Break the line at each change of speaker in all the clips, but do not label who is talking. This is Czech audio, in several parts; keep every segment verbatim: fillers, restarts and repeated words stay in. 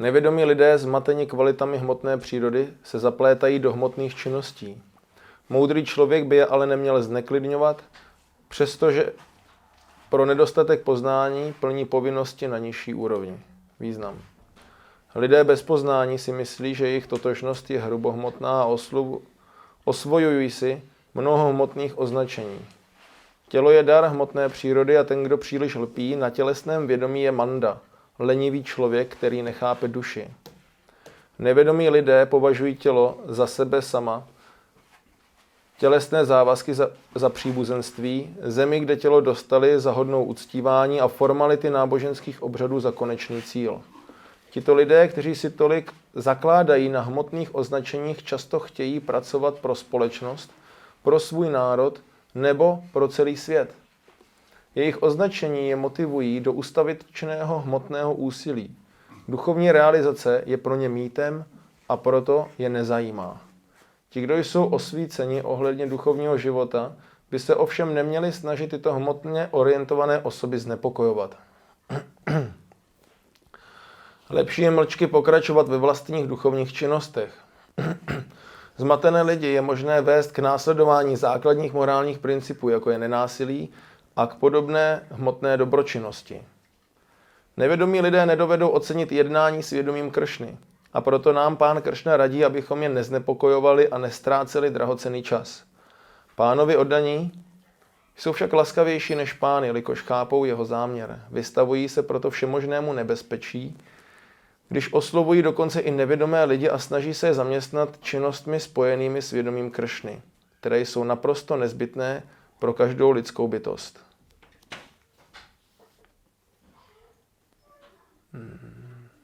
Nevědomí lidé zmateni kvalitami hmotné přírody se zaplétají do hmotných činností. Moudrý člověk by je ale neměl zneklidňovat, přestože pro nedostatek poznání plní povinnosti na nižší úrovni. Význam. Lidé bez poznání si myslí, že jejich totožnost je hrubohmotná a oslovu, osvojují si mnoho hmotných označení. Tělo je dar hmotné přírody a ten, kdo příliš lpí, na tělesném vědomí je manda, lenivý člověk, který nechápe duši. Nevědomí lidé považují tělo za sebe sama, tělesné závazky za, za příbuzenství, zemi, kde tělo dostali, za hodnou uctívání a formality náboženských obřadů za konečný cíl. Tito lidé, kteří si tolik zakládají na hmotných označeních, často chtějí pracovat pro společnost, pro svůj národ nebo pro celý svět. Jejich označení je motivují do ustavičného hmotného úsilí. Duchovní realizace je pro ně mýtem a proto je nezajímá. Ti, kdo jsou osvíceni ohledně duchovního života, by se ovšem neměli snažit tyto hmotně orientované osoby znepokojovat. Lepší je mlčky pokračovat ve vlastních duchovních činnostech. Zmatené lidi je možné vést k následování základních morálních principů, jako je nenásilí, a k podobné hmotné dobročinnosti. Nevědomí lidé nedovedou ocenit jednání s vědomím Kršny, a proto nám pán Kršna radí, abychom je neznepokojovali a nestráceli drahocenný čas. Pánovi oddaní jsou však laskavější než pán, jelikož chápou jeho záměr. Vystavují se proto všemožnému nebezpečí, když oslovují dokonce i nevědomé lidi a snaží se je zaměstnat činnostmi spojenými s vědomím Kršny, které jsou naprosto nezbytné pro každou lidskou bytost. Hmm.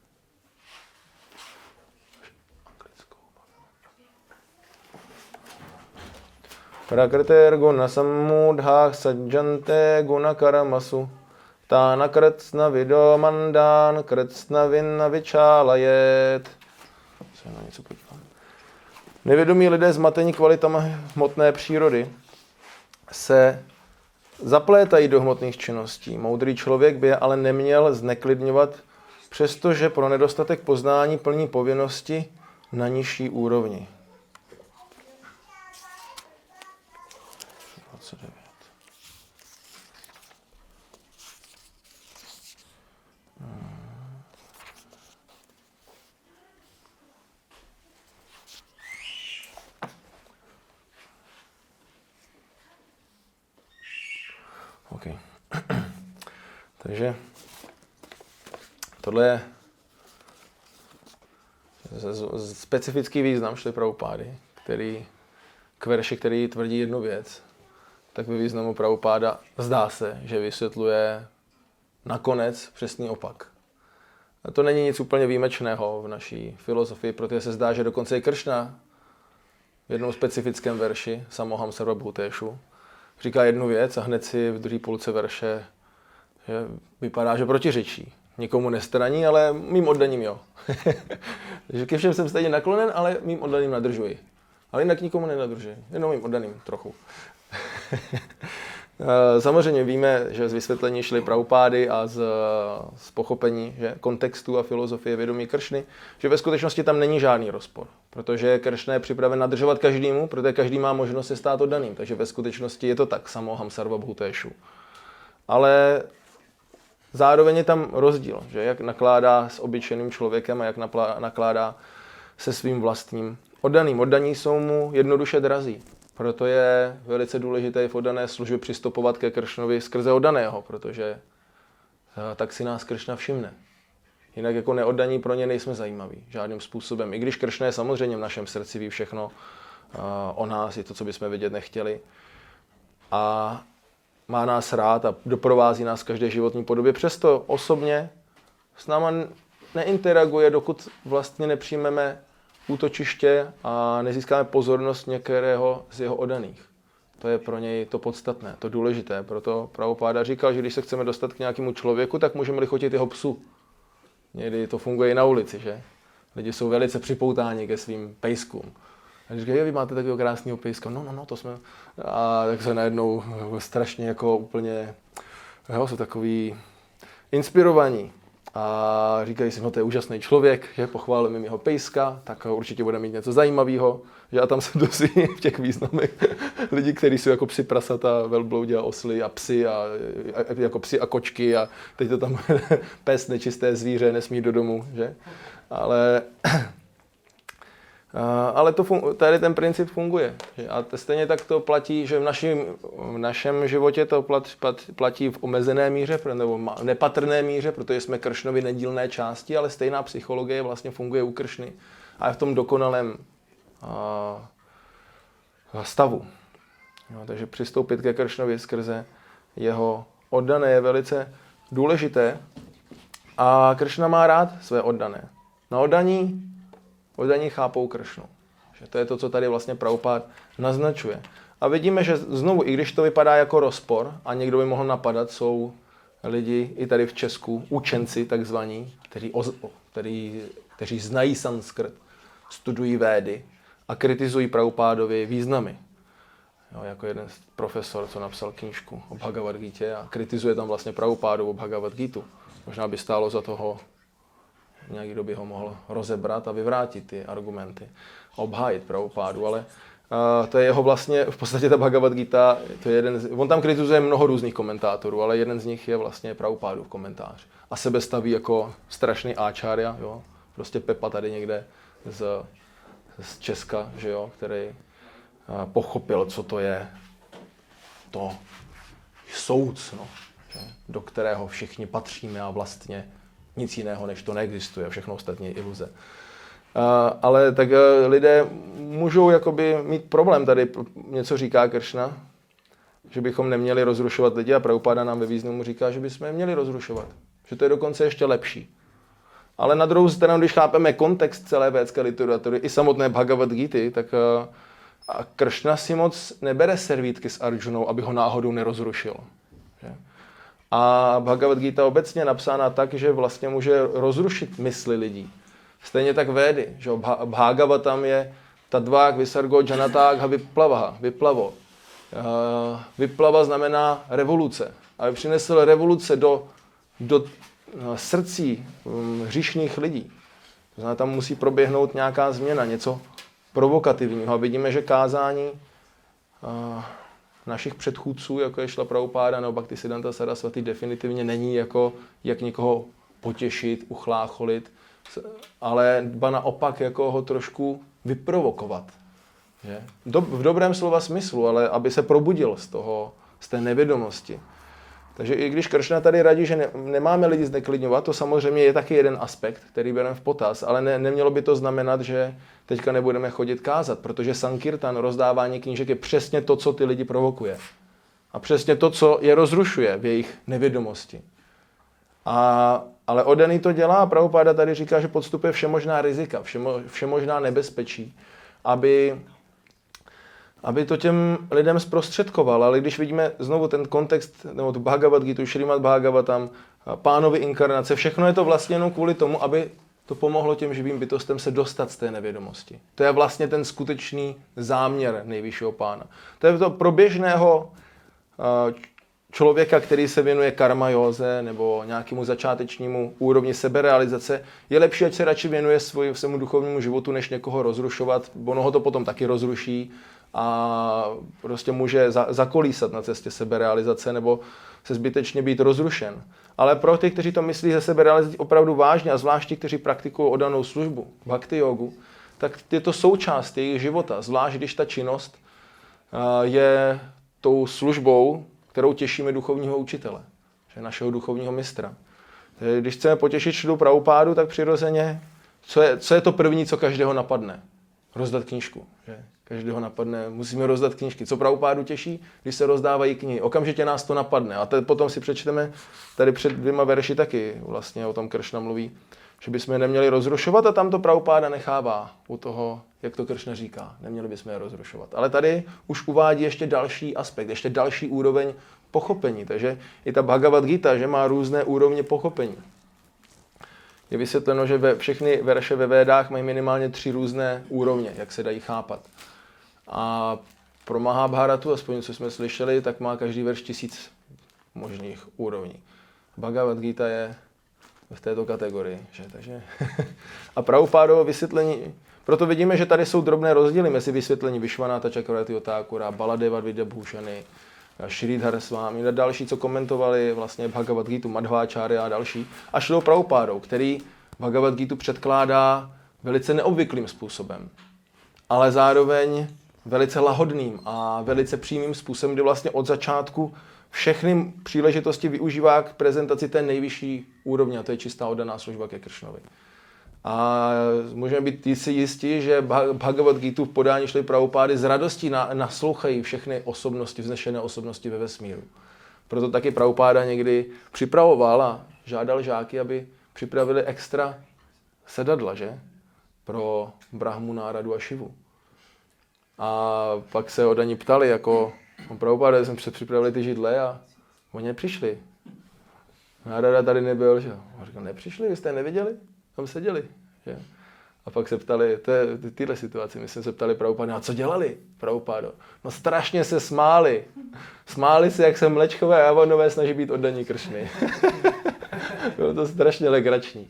Prakrter guna samudhah sajjante guna karamasu tána krtsna vidomandán krtsna vinna vyčálajet. Se na něco podívám. Nevědomí lidé zmatení kvalitami hmotné přírody se zaplétají do hmotných činností. Moudrý člověk by je ale neměl zneklidňovat, přestože pro nedostatek poznání plní povinnosti na nižší úrovni. dvacet devět. OK. Takže tohle je specifický význam Šrily Prabhupády, který k verši, který tvrdí jednu věc, tak ve významu Prabhupáda zdá se, že vysvětluje nakonec přesný opak. A to není nic úplně výjimečného v naší filozofii, protože se zdá, že dokonce i Kršna v jednom specifickém verši, Samoham Sarvabhuteshu, říká jednu věc a hned si v druhé půlce verše že vypadá, že protiřečí. Nikomu nestraní, ale mým oddaním jo. Takže ke všem jsem stejně naklonen, ale mým oddaným nadržuji. Ale jinak nikomu nenadržuji, jenom mým oddaným trochu. Samozřejmě víme, že z vysvětlení Šrily Prabhupády a z, z pochopení že kontextu a filozofie vědomí Kršny, že ve skutečnosti tam není žádný rozpor, protože Kršna je připraven nadržovat každému, protože každý má možnost se stát oddaným, takže ve skutečnosti je to tak, Samoham Sarvabhuteshu. Ale zároveň je tam rozdíl, že jak nakládá s obyčejným člověkem a jak nakládá se svým vlastním oddaným. Oddaní jsou mu jednoduše drazí. Proto je velice důležité v oddané službě přistupovat ke Kršnovi skrze oddaného, protože tak si nás Kršna všimne. Jinak jako neoddaní pro ně nejsme zajímaví žádným způsobem. I když Kršna je samozřejmě v našem srdci, ví všechno o nás, je to, co bychom vidět nechtěli. A má nás rád a doprovází nás v každé životní podobě. Přesto osobně s náma neinteraguje, dokud vlastně nepřijmeme útočiště a nezískáme pozornost některého z jeho oddaných. To je pro něj to podstatné, to důležité. Proto Prabhupáda říkal, že když se chceme dostat k nějakému člověku, tak můžeme lichotit jeho psu. Někdy to funguje i na ulici, že? Lidi jsou velice připoutáni ke svým pejskům. A když říkají, vy máte takového krásného pejska, no, no, no, to jsme... A tak se najednou strašně jako úplně, jo, jsou takový inspirovaní. a říkají si, no to je úžasný člověk, že pochválím jim jeho pejska, tak určitě bude mít něco zajímavého. Že a tam se dozví v těch významech lidi, kteří jsou jako psi, prasata, velbloudi a osly a psy, a, a, jako psi a kočky a teď to tam pes, nečisté zvíře, nesmí do domu, že? Ale, ale to fun, tady ten princip funguje. Že? A stejně tak to platí, že v, našim, v našem životě to plat, plat, platí v omezené míře, nebo nepatrné míře, protože jsme Kršnovy nedílné části, ale stejná psychologie vlastně funguje u Kršny. A je v tom dokonalém a, stavu. No, takže přistoupit ke Kršnovi skrze jeho oddané je velice důležité. A Kršna má rád své oddané. Na oddaní, oddaní chápou Kršnu. Že to je to, co tady vlastně Prabhupád naznačuje. A vidíme, že znovu, i když to vypadá jako rozpor a někdo by mohl napadat, jsou lidi i tady v Česku, učenci takzvaní, kteří, kteří, kteří znají sanskrt, studují védy a kritizují Prabhupádovi významy. Jo, jako jeden profesor, co napsal knížku o Bhagavad Gítě a kritizuje tam vlastně Prabhupádovu Bhagavad Gítu. Možná by stálo za toho, někdo by ho mohl rozebrat a vyvrátit ty argumenty, obhájit Prabhupádu, ale uh, to je jeho vlastně, v podstatě ta Bhagavad Gita, to je jeden z, on tam kritizuje mnoho různých komentátorů, ale jeden z nich je vlastně Prabhupádův komentář. A sebe staví jako strašný áčárja, jo, prostě Pepa tady někde z, z Česka, že jo, který uh, pochopil, co to je to soucno, že, do kterého všichni patříme a vlastně nic jiného, než to neexistuje, všechno ostatní je iluze. Uh, ale tak uh, lidé můžou jakoby mít problém, tady něco říká Kršna, že bychom neměli rozrušovat lidi a Prabhupáda nám ve významu říká, že bychom je měli rozrušovat, že to je dokonce ještě lepší. Ale na druhou stranu, když chápeme kontext celé védské literatury i samotné Bhagavad Gity, tak uh, a Kršna si moc nebere servítky s Arjunou, aby ho náhodou nerozrušil. Že? A Bhagavad Gita obecně je napsána tak, že vlastně může rozrušit mysli lidí. Stejně tak védy, že Bhagavatam je tadvák visargo janaták viplavaha, vyplavo. Vyplava znamená revoluce. Aby přinesl revoluce do, do srdcí hříšných lidí. To znamená, tam musí proběhnout nějaká změna, něco provokativního. A vidíme, že kázání našich předchůdců, jako je Šla Prabhupáda nebo Bhaktisiddhanta Sarasvati, definitivně není jako jak někoho potěšit, uchlácholit, ale ba naopak jako ho trošku vyprovokovat. Že? Do, v dobrém slova smyslu, ale aby se probudil z toho, z té nevědomosti. Takže i když Kršna tady radí, že ne, nemáme lidi zneklidňovat, to samozřejmě je taky jeden aspekt, který bereme v potaz, ale ne, nemělo by to znamenat, že teďka nebudeme chodit kázat, protože Sankirtan, rozdávání knížek, je přesně to, co ty lidi provokuje. A přesně to, co je rozrušuje v jejich nevědomosti. A, ale oddaný to dělá a Prabhupáda tady říká, že podstupuje všemožná rizika, všemo, všemožná nebezpečí, aby... aby to těm lidem zprostředkoval. Ale když vidíme znovu ten kontext, nebo tu Bhagavad Gitu, Šrimad Bhagavatam, Pánovy inkarnace, všechno je to vlastně jenom kvůli tomu, aby to pomohlo těm živým bytostem se dostat z té nevědomosti. To je vlastně ten skutečný záměr nejvyššího pána. To je to pro běžného člověka, který se věnuje karma józe nebo nějakému začátečnímu úrovni seberealizace, je lepší, ať se radši věnuje svoj, svému duchovnímu životu, než někoho rozrušovat. Ono ho to potom taky rozruší a prostě může za, zakolísat na cestě seberealizace nebo se zbytečně být rozrušen. Ale pro ty, kteří to myslí ze seberealizací opravdu vážně a zvlášť ti, kteří praktikují oddanou službu, bhakti jogu, tak je to součást jejich života, zvlášť když ta činnost je tou službou, kterou těšíme duchovního učitele, že našeho duchovního mistra. Když chceme potěšit Šrilu Prabhupádu, tak přirozeně, co je, co je to první, co každého napadne? Rozdat knížku. Že? Každého napadne, musíme rozdat knížky. Co Prabhupádu těší? Když se rozdávají knihy. Okamžitě nás to napadne. A teď potom si přečteme, tady před dvěma verši taky vlastně o tom Kršna mluví, že bychom je neměli rozrušovat a tam to Prabhupáda nechává u toho, jak to Kršna říká. Neměli bychom je rozrušovat. Ale tady už uvádí ještě další aspekt, ještě další úroveň pochopení. Takže i ta Bhagavad Gita, že má různé úrovně pochopení. Je vysvětleno, že ve, všechny verše ve Védách mají minimálně tři různé úrovně, jak se dají chápat. A pro Mahabharatu, aspoň co jsme slyšeli, tak má každý verš tisíc možných úrovní. Bhagavad Gita je v této kategorii. Že? Takže a Prabhupádovo vysvětlení, proto vidíme, že tady jsou drobné rozdíly mezi vysvětlení Vishwanatha Chakravarti Thakura, Baladeva Vidyabhushany, Sridhar Swami a další, co komentovali vlastně Bhagavad Gita, Madhváčárya a další, a šlo Prabhupádou, který Bhagavad Gita předkládá velice neobvyklým způsobem, ale zároveň velice lahodným a velice přímým způsobem, kdy vlastně od začátku všechny příležitosti využívá k prezentaci té nejvyšší úrovně, a to je čistá oddaná služba ke Kršnovi. A můžeme být si jistí, že Bhagavad Gita v podání šly Prabhupády z radostí na, naslouchají všechny osobnosti, vznešené osobnosti ve vesmíru. Proto taky Prabhupáda někdy připravoval a žádal žáky, aby připravili extra sedadla, že? Pro Brahmu, Náradu a Šivu. A pak se oddaní ptali, jako Prabhupáda, jsme připravili ty židle a oni nepřišli. Nárada tady nebyl, že? A říkal, nepřišli, vy jste je neviděli? Tam seděli. Že? A pak se ptali, to je ty, tyhle situaci, my jsme se ptali Prabhupády, a co dělali, Prabhupádo? No strašně se smáli. Smáli se, jak se mlečkové a javanové snaží být oddaní Kršny. Bylo to strašně legrační.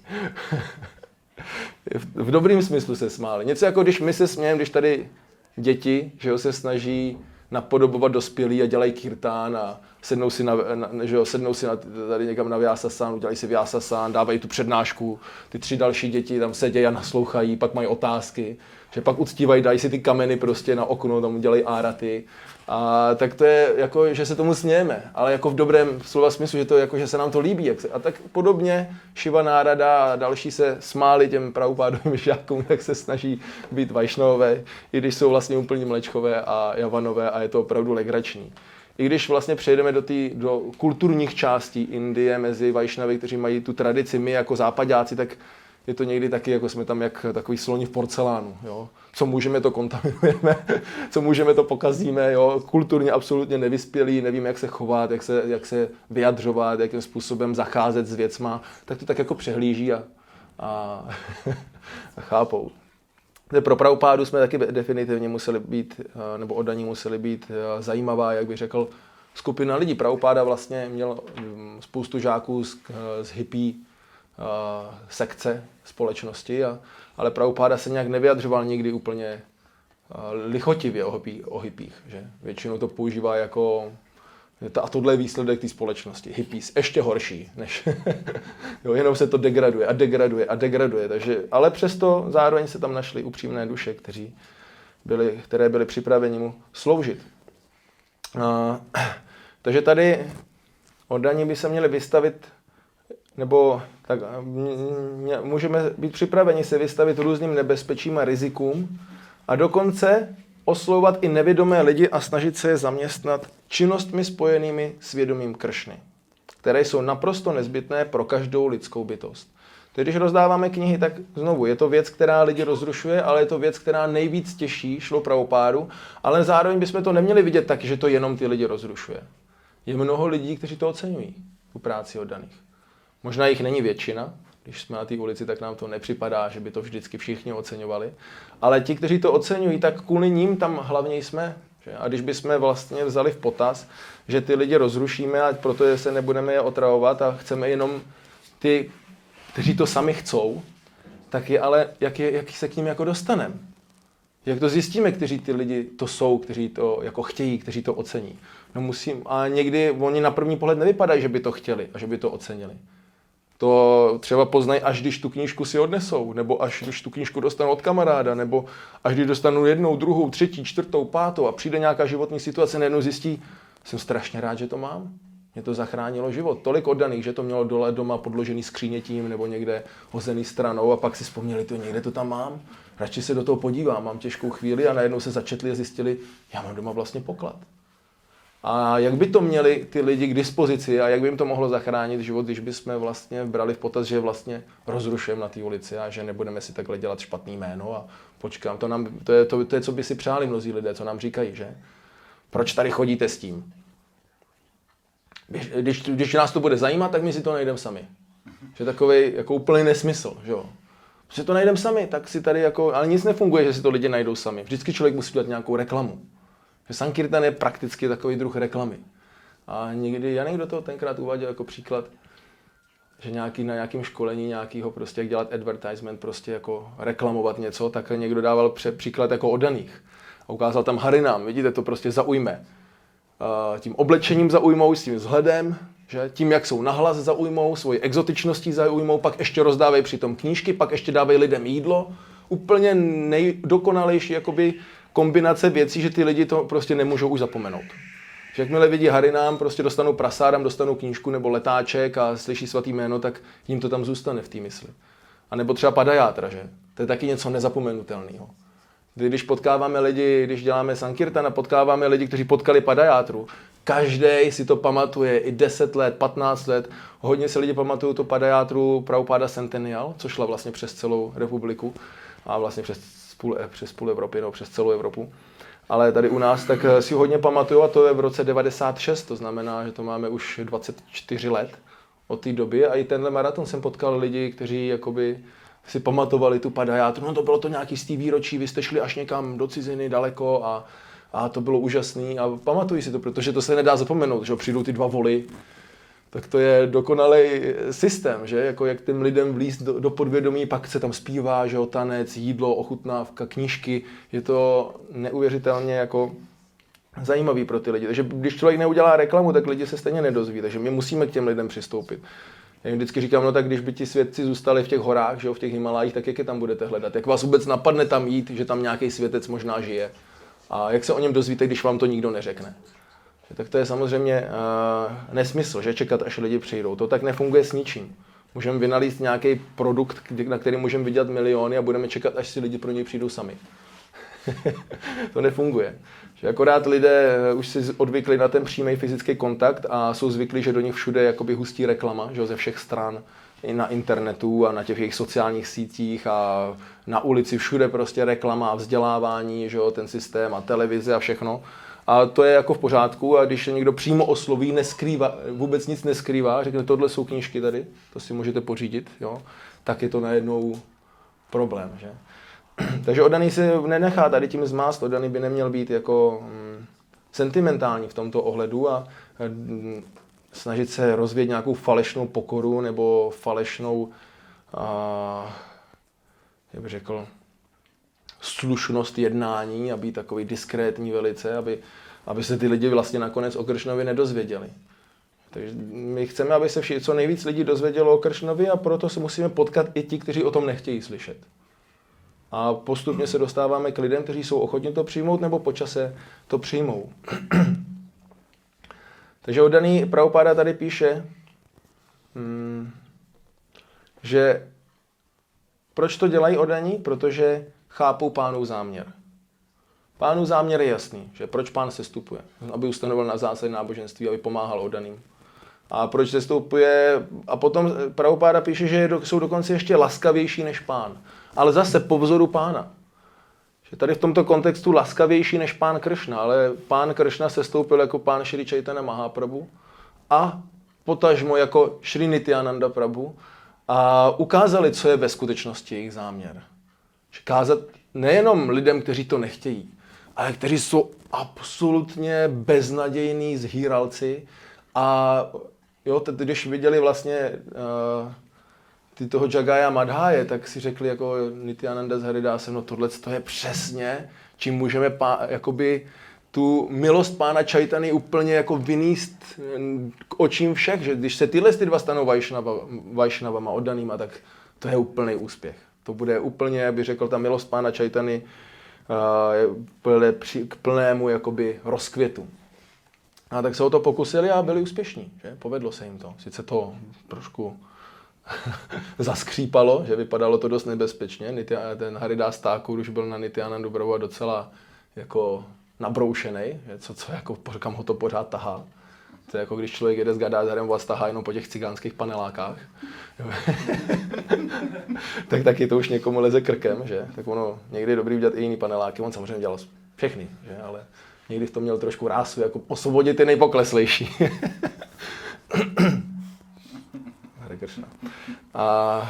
v, v dobrým smyslu se smáli. Něco jako když my se smějeme, když tady děti, že jo, se snaží napodobovat dospělí a dělají kirtán a sednou si, na, na, že jo, sednou si na, tady někam na vyásasán, udělají si vyásasán, dávají tu přednášku, ty tři další děti tam sedějí a naslouchají, pak mají otázky, že pak uctívají, dají si ty kameny prostě na okno, tam udělají áraty. A tak to je jako, že se tomu smějeme, ale jako v dobrém slova smyslu, že to jako, že se nám to líbí. Jak se, a tak podobně Šiva, Nárada a další se smáli těm Prabhupádovým žákům, jak se snaží být vajšnové, i když jsou vlastně úplně mlečkové a javanové a je to opravdu legrační. I když vlastně přejdeme do, tý, do kulturních částí Indie mezi vajšnavy, kteří mají tu tradici, my jako západáci, tak je to někdy taky, jako jsme tam jak takový sloni v porcelánu. Jo? Co můžeme, to kontaminujeme, co můžeme, to pokazíme. Jo? Kulturně absolutně nevyspělí, nevíme, jak se chovat, jak se, jak se vyjadřovat, jakým způsobem zacházet s věcma, tak to tak jako přehlíží a, a, a chápou. Pro Prabhupádu jsme taky definitivně museli být, nebo oddaní museli být zajímavá, jak bych řekl, skupina lidí. Prabhupáda vlastně měl spoustu žáků z, z hippie Uh, sekce společnosti, a, ale Prabhupáda se nějak nevyjadřoval nikdy úplně uh, lichotivě o, hipí, o hippích, že? Většinou to používá jako a tohle je výsledek té společnosti. Hippies, ještě horší, než jo, jenom se to degraduje a degraduje a degraduje, takže, ale přesto zároveň se tam našly upřímné duše, kteří byli, které byly připraveni mu sloužit. Uh, takže tady oddaní by se měli vystavit, nebo tak můžeme být připraveni se vystavit různým nebezpečím a rizikům a dokonce oslovovat i nevědomé lidi a snažit se je zaměstnat činnostmi spojenými s vědomím Kršny, které jsou naprosto nezbytné pro každou lidskou bytost. Tedy když rozdáváme knihy, tak znovu, je to věc, která lidi rozrušuje, ale je to věc, která nejvíc těší, šlo Prabhupádu, ale zároveň bychom to neměli vidět tak, že to jenom ty lidi rozrušuje. Je mnoho lidí, kteří to oceňují, tu práci oddaných. Možná jich není většina, když jsme na té ulici, tak nám to nepřipadá, že by to vždycky všichni oceňovali. Ale ti, kteří to oceňují, tak kvůli ním tam hlavně jsme. Že? A když bychom vlastně vzali v potaz, že ty lidi rozrušíme a proto se nebudeme je otravovat a chceme jenom ty, kteří to sami chcou, tak je ale, jak, je, jak se k ním jako dostaneme? Jak to zjistíme, kteří ty lidi to jsou, kteří to jako chtějí, kteří to ocení? No musím, a někdy oni na první pohled nevypadají, že by to chtěli a že by to ocenili. To třeba poznají, až když tu knížku si odnesou, nebo až když tu knížku dostanou od kamaráda, nebo až když dostanou jednou, druhou, třetí, čtvrtou, pátou a přijde nějaká životní situace, najednou zjistí, jsem strašně rád, že to mám. Mě to zachránilo život. Tolik oddaných, že to mělo dole doma podložený skřínětím nebo někde hozený stranou a pak si vzpomněli, to někde to tam mám. Radši se do toho podívám, mám těžkou chvíli a najednou se začetli a zjistili, já mám doma vlastně poklad. A jak by to měli ty lidi k dispozici a jak by jim to mohlo zachránit život, když bychom vlastně brali v potaz, že vlastně rozrušujeme na té ulici a že nebudeme si takhle dělat špatný jméno a počkám. To, nám, to, je, to, to je, co by si přáli mnozí lidé, co nám říkají, že? Proč tady chodíte s tím? Když, když, když nás to bude zajímat, tak my si to najdeme sami. Že takový jako úplný nesmysl, že jo? Když to najdeme sami, tak si tady jako, ale nic nefunguje, že si to lidi najdou sami. Vždycky člověk musí dělat nějakou reklamu. Že Sankirtan je prakticky takový druh reklamy. A někdy, Janek do toho tenkrát uváděl jako příklad, že nějaký, na nějakém školení nějakýho prostě, jak dělat advertisement, prostě jako reklamovat něco, tak někdo dával pře- příklad jako oddaných. A ukázal tam Harinám, vidíte, to prostě zaujme. Uh, tím oblečením zaujmou, s tím vzhledem, že? Tím, jak jsou nahlas zaujmou, svoji exotičností zaujmou, pak ještě rozdávají přitom knížky, pak ještě dávají lidem jídlo. Úplně nejdokonalejší jakoby kombinace věcí, že ty lidi to prostě nemůžou už zapomenout. Že jakmile vidí Harinám, prostě dostanou prasárám, dostanou knížku nebo letáček a slyší svatý jméno, tak jim to tam zůstane v té mysli. A nebo třeba padajátra, že? To je taky něco nezapomenutelného. Když potkáváme lidi, když děláme Sankirtana, potkáváme lidi, kteří potkali padajátru, každý si to pamatuje, i deset let, patnáct let. Hodně se lidi pamatují to padajátru Prabhupáda Centennial, což šla vlastně přes celou republiku a vlastně přes půl, přes půl Evropy, no, přes celou Evropu. Ale tady u nás tak si hodně pamatuju a to je v roce devadesát šest, to znamená, že to máme už dvacet čtyři let od té doby a i tenhle maraton jsem potkal lidi, kteří jakoby si pamatovali tu padajátru, no to bylo to nějaký z té výročí, vy jste šli až někam do ciziny daleko a, a to bylo úžasný a pamatuji si to, protože to se nedá zapomenout, že přijdou ty dva voly, tak to je dokonalý systém, že jako jak těm lidem vlízt do, do podvědomí, pak se tam zpívá, že tanec, jídlo, ochutnávka, knížky, je to neuvěřitelně jako zajímavý pro ty lidi. Takže když člověk neudělá reklamu, tak lidi se stejně nedozví, takže my musíme k těm lidem přistoupit. Já jim vždycky říkám, no tak když by ti svědci zůstali v těch horách, že jo, v těch Himalájích, tak jak je tam budete hledat? Jak vás vůbec napadne tam jít, že tam nějaký světec možná žije? A jak se o něm dozvíte, když vám to nikdo neřekne? Tak to je samozřejmě uh, nesmysl, že čekat, až lidi přijdou. To tak nefunguje s ničím. Můžeme vynalít nějaký produkt, na který můžeme vydělat miliony a budeme čekat, až si lidi pro něj přijdou sami. To nefunguje. Že akorát lidé už si odvykli na ten přímý fyzický kontakt a jsou zvyklí, že do nich všude je jakoby hustý reklama, že ze všech stran, i na internetu a na těch jejich sociálních sítích a na ulici všude prostě reklama a vzdělávání, že jo, ten systém a televize a všechno. A to je jako v pořádku a když se někdo přímo osloví, neskrývá, vůbec nic neskrývá, řekne, tohle jsou knížky tady, to si můžete pořídit, jo, tak je to najednou problém, že? Takže oddaný si nenechá tady tím zmást, oddaný by neměl být jako mm, sentimentální v tomto ohledu a mm, snažit se rozvíjet nějakou falešnou pokoru nebo falešnou, a, jak bych řekl, slušnost jednání a být takový diskrétní velice, aby, aby se ty lidi vlastně nakonec o Kršnovi nedozvěděli. Takže my chceme, aby se vši, co nejvíc lidí dozvědělo o Kršnovi a proto se musíme potkat i ti, kteří o tom nechtějí slyšet. A postupně se dostáváme k lidem, kteří jsou ochotni to přijmout nebo po čase to přijmou. Takže oddaný Prabhupáda tady píše, hmm, že proč to dělají oddaní? Protože chápou pánův záměr. Pánův záměr je jasný, že proč pán sestupuje, aby ustanovil na zásady náboženství, aby pomáhal oddaným. A proč sestupuje? A potom Prabhupáda píše, že jsou dokonce ještě laskavější než pán. Ale zase po vzoru pána. Že tady v tomto kontextu laskavější než pán Kršna, ale pán Kršna sestoupil jako pán Šri Chaitanya Mahaprabhu a potažmo jako Šri Nityananda Prabhu a ukázali, co je ve skutečnosti jejich záměr. Že kázat nejenom lidem, kteří to nechtějí, ale kteří jsou absolutně beznadějní zhýralci a jo, teď, když viděli vlastně uh, ty toho Jagaya Madháje, tak si řekli jako Nityananda s Haridásem, no tohle je přesně, čím můžeme pá, jakoby tu milost pána Chaitany úplně jako vyníst k očím všech, že když se tyhle ty dva stanou Vaishnava, Vaishnavama oddanýma, tak to je úplný úspěch. To bude úplně, jak bych řekl, ta milost pána Chaitany uh, k plnému jakoby rozkvětu. A tak se o to pokusili a byli úspěšní, že? Povedlo se jim to. Sice to trošku zaskřípalo, že vypadalo to dost nebezpečně. Ten Haridás Thakur už byl na Nityanandu Prabhu docela jako nabroušenej, co, co jako, kam ho to pořád tahá. To je jako když člověk jede s Gadádharem, vás tahá jenom po těch cigánských panelákách. Tak taky to už někomu leze krkem, že? Tak ono někdy je dobrý udělat i jiný paneláky, on samozřejmě dělal všechny, že? Ale někdy v tom měl trošku rásu, jako osvobodit ty nejpokleslejší. Hare Kršna. A...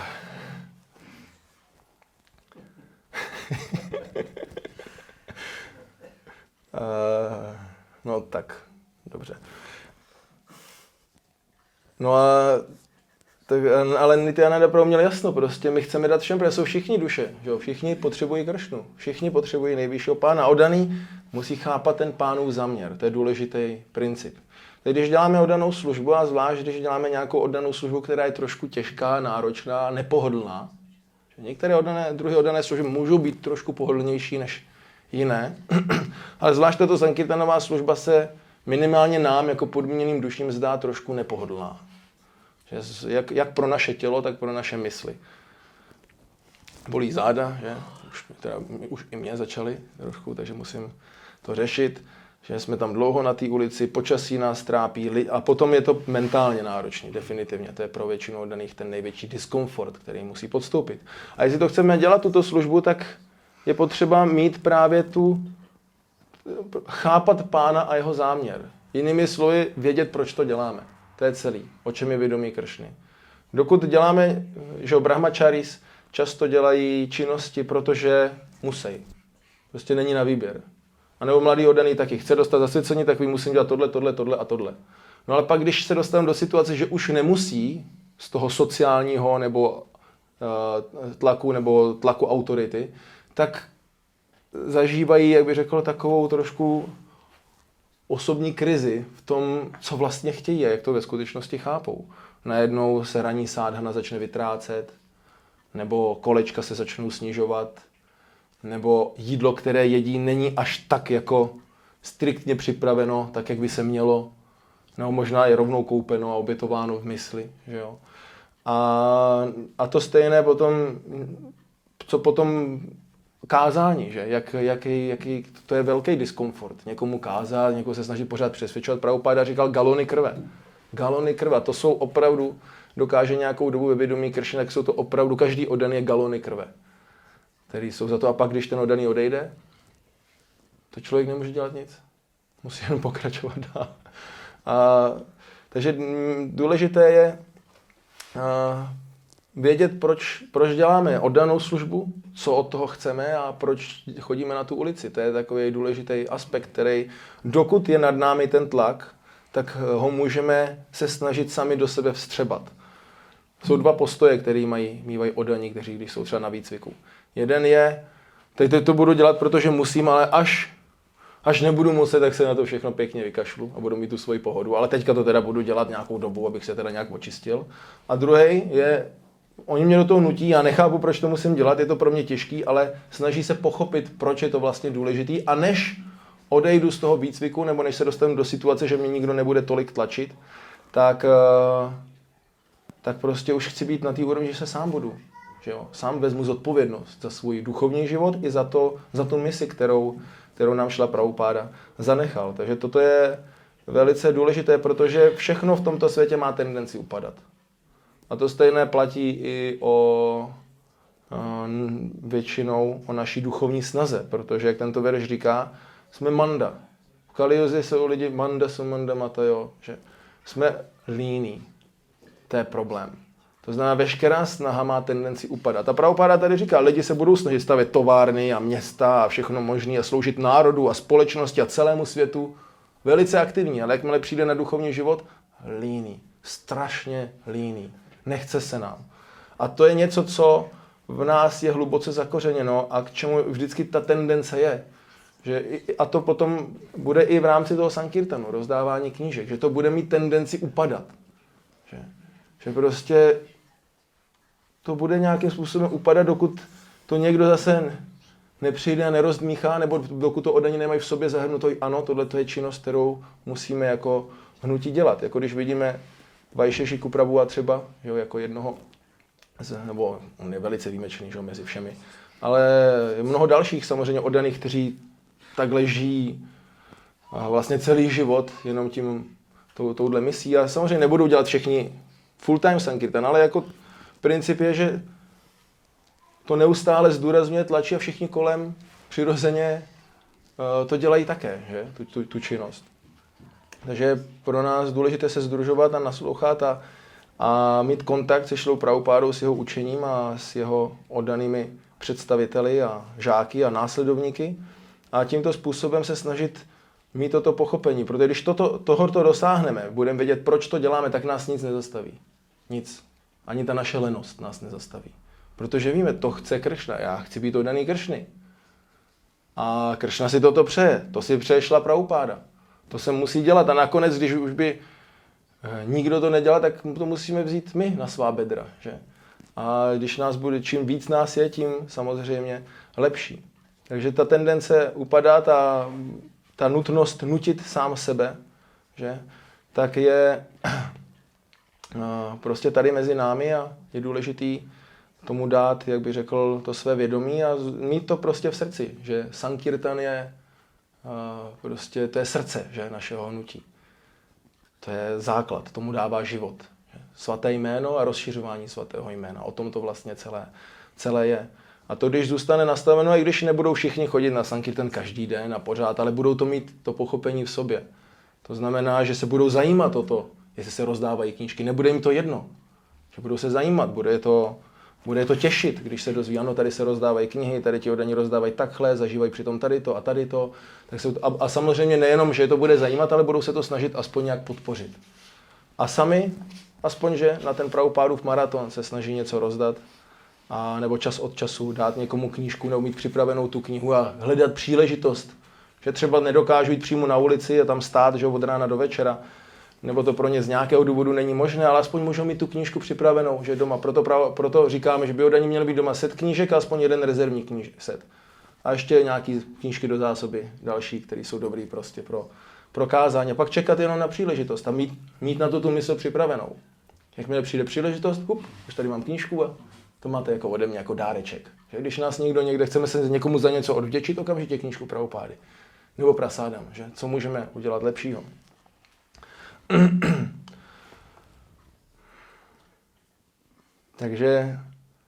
Uh, no tak, dobře. No a Tak, ale Nityananda Prabhu měl jasno, prostě my chceme dát všem, protože jsou všichni duše, že jo? Všichni potřebují Kršnu, všichni potřebují nejvyššího pána. Oddaný musí chápat ten pánův záměr, to je důležitý princip. Tak když děláme oddanou službu, a zvlášť když děláme nějakou oddanou službu, která je trošku těžká, náročná, nepohodlná, že některé oddané, druhy oddané služby můžou být trošku pohodlnější než jiné, ale zvlášť tato sankirtanová služba se minimálně nám jako podmíněným duším zdá trošku nepohodlná. Že jak, jak pro naše tělo, tak pro naše mysli. Bolí záda, že? Už, teda, už i mě začaly trošku, takže musím to řešit. Že jsme tam dlouho na té ulici, počasí nás trápí a potom je to mentálně náročný, definitivně. To je pro většinu oddaných ten největší diskomfort, který musí podstoupit. A jestli to chceme dělat, tuto službu, tak je potřeba mít právě tu, chápat pána a jeho záměr. Jinými slovy, vědět, proč to děláme. To je celý, o čem je vědomí Kršny. Dokud děláme, že brahmacharis často dělají činnosti, protože musí. Prostě není na výběr. A nebo mladý oddaný taky chce dostat zasvěcení, tak vy musím dělat tohle, tohle, tohle a tohle. No ale pak, když se dostaneme do situace, že už nemusí z toho sociálního nebo uh, tlaku nebo tlaku autority, tak zažívají, jak bych řekl, takovou trošku osobní krizi v tom, co vlastně chtějí a jak to ve skutečnosti chápou. Najednou se ranní sádhana začne vytrácet, nebo kolečka se začnou snižovat, nebo jídlo, které jedí, není až tak jako striktně připraveno, tak, jak by se mělo, nebo možná je rovnou koupeno a obětováno v mysli. Že jo? A, a to stejné potom, co potom kázání, že? Jak, jaký, jaký, to je velký diskomfort. Někomu kázat, někoho se snaží pořád přesvědčovat. Prabhupáda říkal galony krve. Galony krve, to jsou opravdu, dokáže nějakou dobu ve vědomí Kršny, tak jsou to opravdu, každý oddaný je galony krve, který jsou za to. A pak, když ten oddaný odejde, to člověk nemůže dělat nic. Musí jen pokračovat dál. A, takže důležité je a, vědět, proč, proč děláme oddanou službu, co od toho chceme a proč chodíme na tu ulici. To je takový důležitý aspekt, který dokud je nad námi ten tlak, tak ho můžeme se snažit sami do sebe vstřebat. Jsou dva postoje, které mají, mývají oddaní, kteří když jsou třeba na výcviku. Jeden je, teď, teď to budu dělat, protože musím, ale až, až nebudu muset, tak se na to všechno pěkně vykašlu a budu mít tu svoji pohodu. Ale teďka to teda budu dělat nějakou dobu, abych se teda nějak očistil. A druhý je, oni mě do toho nutí, já nechápu, proč to musím dělat, je to pro mě těžký, ale snaží se pochopit, proč je to vlastně důležitý. A než odejdu z toho výcviku, nebo než se dostanu do situace, že mě nikdo nebude tolik tlačit, tak, tak prostě už chci být na té úrovni, že se sám budu. Že jo? Sám vezmu zodpovědnost za svůj duchovní život i za, to, za tu misi, kterou, kterou nám šla Prabhupáda zanechal. Takže toto je velice důležité, protože všechno v tomto světě má tendenci upadat. A to stejné platí i o, o většinou o naší duchovní snaze, protože, jak tento verš říká, jsme manda. V Kalijuzi jsou lidi manda, jsou manda matajo, že jsme líní. To je problém. To znamená, veškerá snaha má tendenci upadat. A Prabhupáda tady říká, lidi se budou snažit stavět továrny a města a všechno možné a sloužit národu a společnosti a celému světu. Velice aktivní, ale jakmile přijde na duchovní život, líný. Strašně líný. Nechce se nám. A to je něco, co v nás je hluboce zakořeněno a k čemu vždycky ta tendence je. Že, a to potom bude i v rámci toho sankirtanu, rozdávání knížek, že to bude mít tendenci upadat. Že, že prostě to bude nějakým způsobem upadat, dokud to někdo zase nepřijde a nerozdmíchá, nebo dokud to oddaní nemají v sobě zahrnuto, ano, tohle je činnost, kterou musíme jako hnutí dělat. Jako když vidíme Vajšeši Prabhuva třeba, jo, jako jednoho, z, nebo on je velice výjimečný, že, mezi všemi, ale mnoho dalších samozřejmě oddaných, kteří takhle žijí a vlastně celý život jenom tím, tou, touhle misí. A samozřejmě nebudou dělat všichni full-time sankirtan, ale jako princip je, že to neustále zdůrazňuje, tlačí a všichni kolem přirozeně uh, to dělají také, že? Tu, tu, tu činnost. Takže je pro nás důležité se sdružovat a naslouchat a, a mít kontakt se Šrilou Prabhupádou, s jeho učením a s jeho oddanými představiteli a žáky a následovníky. A tímto způsobem se snažit mít toto pochopení. Protože když toto, tohoto dosáhneme, budeme vědět, proč to děláme, tak nás nic nezastaví. Nic. ani ta naše lenost nás nezastaví. Protože víme, to chce Kršna, já chci být oddaný Kršny. A Kršna si toto přeje, to si přeje Šrila Prabhupáda. To se musí dělat a nakonec, když už by nikdo to nedělal, tak to musíme vzít my na svá bedra. Že? A když nás bude, čím víc nás je, tím samozřejmě lepší. Takže ta tendence upadá, ta, ta nutnost nutit sám sebe, že? Tak je prostě tady mezi námi a je důležitý tomu dát, jak bych řekl, to své vědomí a mít to prostě v srdci, že Sankirtan je prostě, to je srdce, že, našeho hnutí. To je základ, tomu dává život. Že? Svaté jméno a rozšiřování svatého jména. O tom to vlastně celé, celé je. A to, když zůstane nastaveno, i když nebudou všichni chodit na Sankirtan každý den a pořád, ale budou to mít to pochopení v sobě. To znamená, že se budou zajímat o to, jestli se rozdávají knížky. Nebude jim to jedno. Že budou se zajímat, bude to, bude to těšit, když se dozví, ano, tady se rozdávají knihy, tady ti oddaní rozdávají takhle, zažívají přitom tady to a tady to. Tak se, a, a samozřejmě nejenom, že je to bude zajímat, ale budou se to snažit aspoň nějak podpořit. A sami, aspoň, že na ten Prabhupádův maraton se snaží něco rozdat, a nebo čas od času dát někomu knížku nebo mít připravenou tu knihu a hledat příležitost. Že třeba nedokážu jít přímo na ulici a tam stát, že od rána do večera, nebo to pro ně z nějakého důvodu není možné, ale aspoň můžou mít tu knížku připravenou, že doma. Proto, proto říkáme, že by oddaní měli být doma set knížek a aspoň jeden rezervní kníž, set. A ještě nějaký knížky do zásoby další, které jsou dobrý prostě pro, pro kázání. A pak čekat jenom na příležitost a mít, mít na to tu mysl připravenou. Jakmile přijde příležitost, hup, už tady mám knížku a to máte jako ode mě jako dáreček. Že když nás někdo někde chceme se někomu za něco odvděčit, okamžitě knížku Prabhupády. Nebo prasádám, že? Co můžeme udělat lepšího. Takže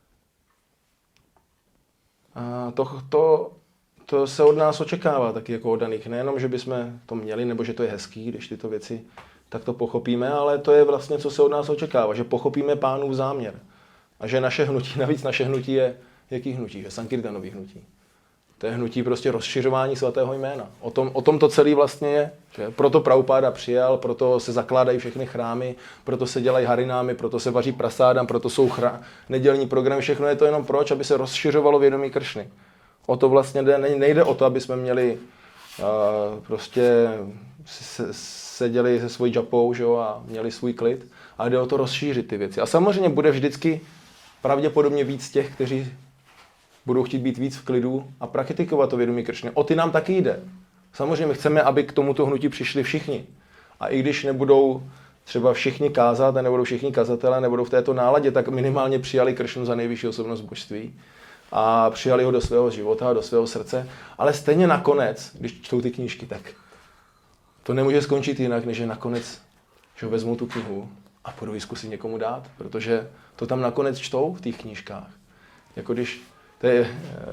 a to, to, to se od nás očekává taky jako oddaných. Nejenom, že bychom to měli, nebo že to je hezký, když tyto věci tak to pochopíme, ale to je vlastně, co se od nás očekává, že pochopíme Pánův záměr. A že naše hnutí, navíc naše hnutí je, jaký hnutí? Že Sankirtanový hnutí. To je hnutí prostě rozšiřování svatého jména. O tom, o tom to celý vlastně je. Že? Proto Prabhupáda přijal, proto se zakládají všechny chrámy, proto se dělají harinámy, proto se vaří prasádam, proto jsou chrá... nedělní programy. Všechno je to jenom proč, aby se rozšiřovalo vědomí Kršny. O to vlastně jde, nejde o to, aby jsme měli uh, prostě se, seděli se svojí džapou, že jo, a měli svůj klid, ale jde o to rozšířit ty věci. A samozřejmě bude vždycky pravděpodobně víc těch, kteří budou chtít být víc v klidu a praktikovat to vědomí Kršny. O ty nám taky jde. Samozřejmě chceme, aby k tomuto hnutí přišli všichni. A i když nebudou třeba všichni kázat a nebudou všichni kazatelé, nebudou v této náladě, tak minimálně přijali Kršnu za nejvyšší osobnost božství a přijali ho do svého života, do svého srdce. Ale stejně nakonec, když čtou ty knížky, tak to nemůže skončit jinak, než že nakonec že vezmou tu knihu a půjdou ji zkusit někomu dát, protože to tam nakonec čtou v těch knížkách. Jako když to je,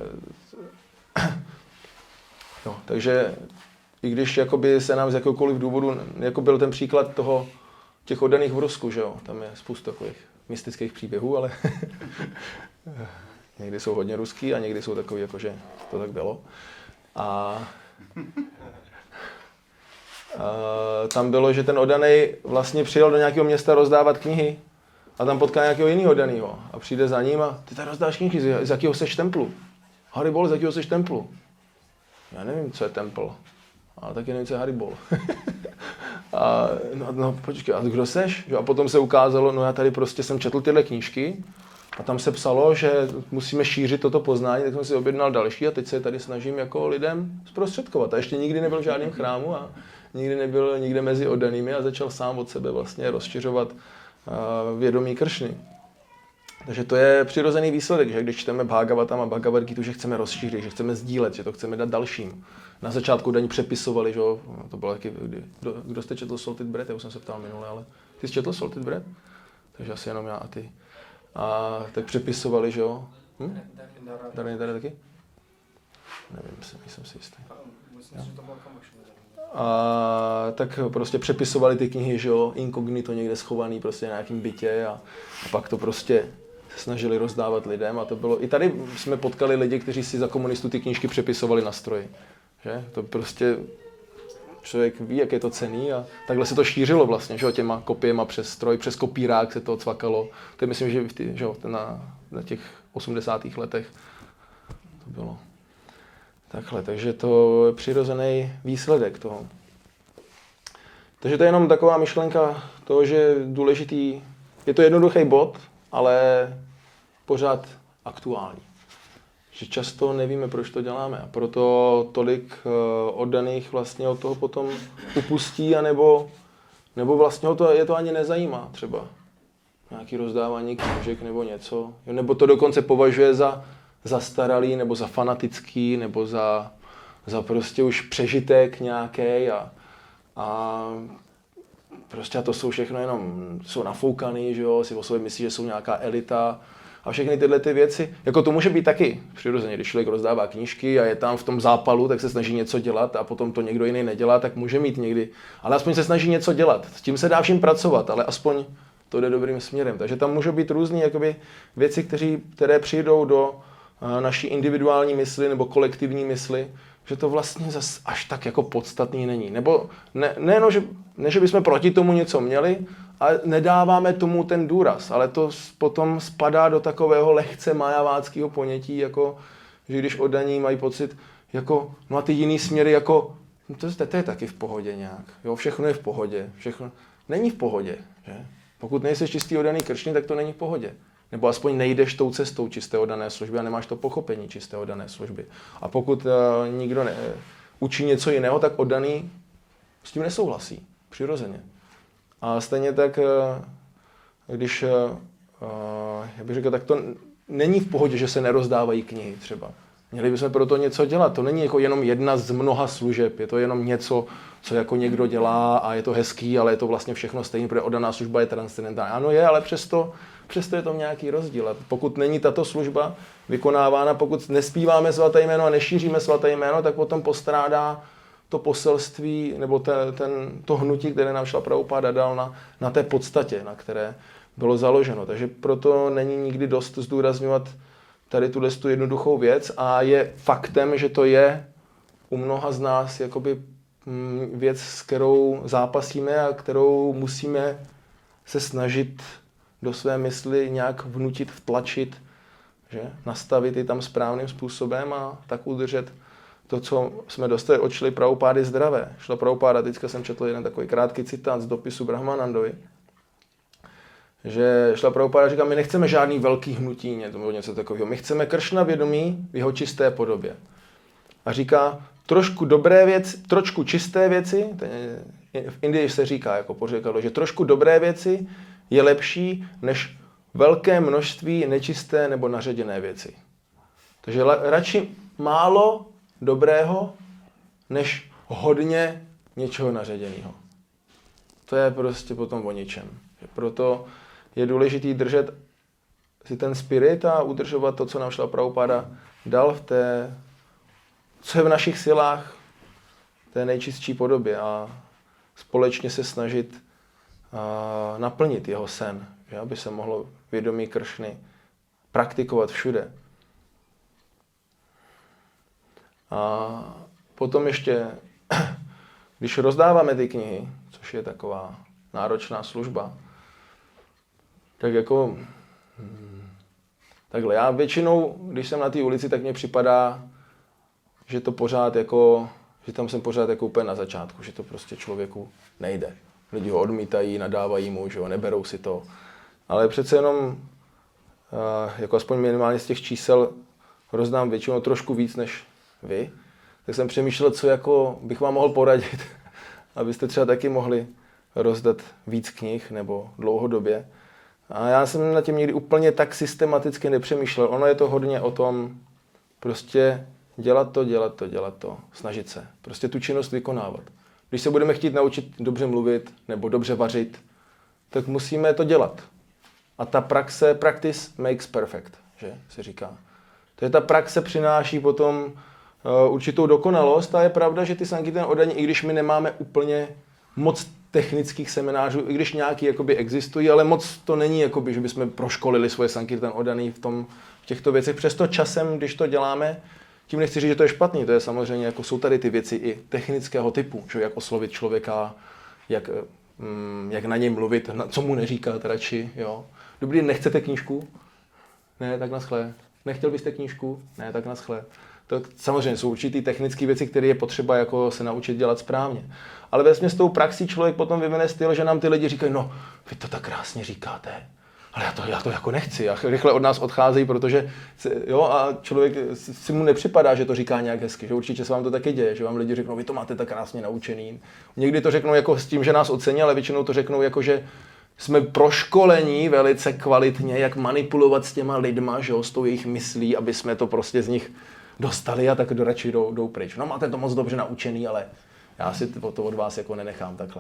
no, takže i když jakoby se nám z jakéhokoliv důvodu, jako byl ten příklad toho, těch oddaných v Rusku, že jo, tam je spousta takových mystických příběhů, ale někdy jsou hodně ruský a někdy jsou takový, jakože to tak bylo. A, a tam bylo, že ten oddaný vlastně přijel do nějakého města rozdávat knihy a tam potká nějakého jiného oddanýho a přijde za ním a ty tady rozdáš knihy, z, z jakého seš templu? Haribol, z jakého seš templu? Já nevím, co je templ, ale taky nevím, co je Haribol. A no, no počkej, a kdo seš? A potom se ukázalo, no já tady prostě jsem četl tyhle knížky a tam se psalo, že musíme šířit toto poznání, tak jsem si objednal další a teď se tady snažím jako lidem zprostředkovat. A ještě nikdy nebyl v žádném chrámu a nikdy nebyl nikde mezi oddanými a začal sám od sebe vlastně rozšiřovat vědomí Kršny. Takže to je přirozený výsledek, že když čteme Bhagavatam a Bhagavad Gita, že chceme rozšířit, že chceme sdílet, že to chceme dát dalším. Na začátku daní přepisovali, že to bylo taky, kdo, kdo jste četl Salted Bread, já už jsem se ptal minule, ale ty jsi četl Salted Bread? Takže asi jenom já a ty. A tak přepisovali, že jo? Hm? Darny tady taky? Nevím, jsem si jistý. Myslím, že to bylo kamoš. A tak prostě přepisovali ty knihy, že jo, inkognito někde schovaný prostě na nějakým bytě a, a pak to prostě se snažili rozdávat lidem a to bylo, i tady jsme potkali lidi, kteří si za komunistů ty knížky přepisovali na stroji, že, to prostě člověk ví, jak je to cenný a takhle se to šířilo vlastně, že jo, těma kopiema přes stroj, přes kopírák se to cvakalo. To je myslím, že, v ty, že jo, na, na těch osmdesátých letech to bylo takhle, takže to je přirozený výsledek toho. Takže to je jenom taková myšlenka toho, že je důležitý, je to jednoduchý bod, ale pořád aktuální. Že často nevíme, proč to děláme a proto tolik oddaných vlastně od toho potom upustí, anebo, nebo vlastně ho to, je to ani nezajímá třeba. Nějaký rozdávání knížek nebo něco. Nebo to dokonce považuje za zastaralý, nebo za fanatický, nebo za, za prostě už přežitek nějaký a, a prostě a to jsou všechno jenom, jsou nafoukaný, že jo, si o sobě myslí, že jsou nějaká elita a všechny tyhle ty věci, jako to může být taky přirozeně, když člověk rozdává knížky a je tam v tom zápalu, tak se snaží něco dělat a potom to někdo jiný nedělá, tak může mít někdy, ale aspoň se snaží něco dělat, s tím se dá vším pracovat, ale aspoň to jde dobrým směrem, takže tam můžou být různé jakoby věci, kteří, které přijdou do uh, naší individuální mysli nebo kolektivní mysli, že to vlastně zas až tak jako podstatný není. Nebo ne, ne, no, že, ne, že bychom proti tomu něco měli, ale nedáváme tomu ten důraz. Ale to potom spadá do takového lehce majaváckého ponětí, jako, že když oddaní mají pocit, jako, no a ty jiný směry, jako, no to, to je taky v pohodě nějak. Jo, všechno je v pohodě. Všechno není v pohodě. Že? Pokud nejsi čistý oddaný kršný, tak to není v pohodě. Nebo aspoň nejdeš tou cestou čisté oddané služby a nemáš to pochopení čisté oddané služby. A pokud uh, nikdo ne, učí něco jiného, tak oddaný s tím nesouhlasí. Přirozeně. A stejně tak, uh, když, uh, já bych řekl, tak to není v pohodě, že se nerozdávají knihy třeba. Měli bychom pro to něco dělat. To není jako jenom jedna z mnoha služeb. Je to jenom něco, co jako někdo dělá a je to hezký, ale je to vlastně všechno stejné, protože oddaná služba je transcendentální. Ano je, ale přesto, přesto je to nějaký rozdíl. A pokud není tato služba vykonávána, pokud nespíváme svaté jméno a nešíříme svaté jméno, tak potom postrádá to poselství nebo te, ten, to hnutí, které nám Šrila Prabhupáda dal na, na té podstatě, na které bylo založeno. Takže proto není nikdy dost zdůrazňovat tady tuhle tu jednoduchou věc a je faktem, že to je u mnoha z nás jakoby věc, s kterou zápasíme a kterou musíme se snažit do své mysli nějak vnutit, vtlačit, že? Nastavit ji tam správným způsobem a tak udržet to, co jsme dostali od Šrily Prabhupády zdravé. Šrila Prabhupáda, teďka jsem četl jeden takový krátký citát z dopisu Brahmanandovi, že Šrila Prabhupáda říká, my nechceme žádný velký hnutí nebo něco takového. My chceme Kršna vědomí v jeho čisté podobě. A říká, trošku dobré věci, trošku čisté věci, v Indii se říká jako pořekadlo, že trošku dobré věci je lepší než velké množství nečisté nebo naředěné věci. Takže radši málo dobrého, než hodně něčeho naředěného. To je prostě potom o ničem. Proto je důležité držet si ten spirit a udržovat to, co nám Šrila Prabhupáda dal v té, co je v našich silách, té nejčistší podobě a společně se snažit a, naplnit jeho sen, že? Aby se mohlo vědomí Kršny praktikovat všude. A potom ještě, když rozdáváme ty knihy, což je taková náročná služba, tak jako takhle. Já většinou, když jsem na té ulici, tak mně připadá, že to pořád jako, že tam jsem pořád jako úplně na začátku, že to prostě člověku nejde. Lidi ho odmítají, nadávají mu, že ho neberou si to. Ale přece jenom, jako aspoň minimálně z těch čísel, rozdám většinou trošku víc než vy. Tak jsem přemýšlel, co jako bych vám mohl poradit, abyste třeba taky mohli rozdat víc knih nebo dlouhodobě. A já jsem na tím někdy úplně tak systematicky nepřemýšlel. Ono je to hodně o tom prostě dělat to, dělat to, dělat to, snažit se. Prostě tu činnost vykonávat. Když se budeme chtít naučit dobře mluvit nebo dobře vařit, tak musíme to dělat. A ta praxe, practice makes perfect, že se říká. To je ta praxe přináší potom uh, určitou dokonalost a je pravda, že ty sankirtan oddaní, i když my nemáme úplně moc technických seminářů, i když nějaký jakoby existují, ale moc to není, jakoby, že bychom proškolili svoje sankirtan oddaný v, tom, v těchto věcech. Přesto časem, když to děláme, Tím nechci říct, že to je špatný, to je samozřejmě, jako jsou tady ty věci i technického typu, že jak oslovit člověka, jak, mm, jak na něj mluvit, na, co mu neříkat radši, jo. Dobrý, nechcete knížku? Ne, tak naschle. Nechtěl byste knížku? Ne, tak naschle. To samozřejmě jsou určitý technické věci, které je potřeba jako se naučit dělat správně. Ale vesměs s tou praxí člověk potom vyvine styl, že nám ty lidi říkají, no, vy to tak krásně říkáte, ale já to, já to jako nechci. A rychle od nás odcházejí, protože jo, a člověk si mu nepřipadá, že to říká nějak hezky. Že určitě se vám to taky děje, že vám lidi řeknou, vy to máte tak krásně naučený. Někdy to řeknou jako s tím, že nás ocení, ale většinou to řeknou jako, že jsme proškolení velice kvalitně, jak manipulovat s těma lidma, že jo, s tou jejich myslí, aby jsme to prostě z nich dostali a tak do radši jdou, jdou pryč. No máte to moc dobře naučený, ale já si to, to od vás jako nenechám takhle.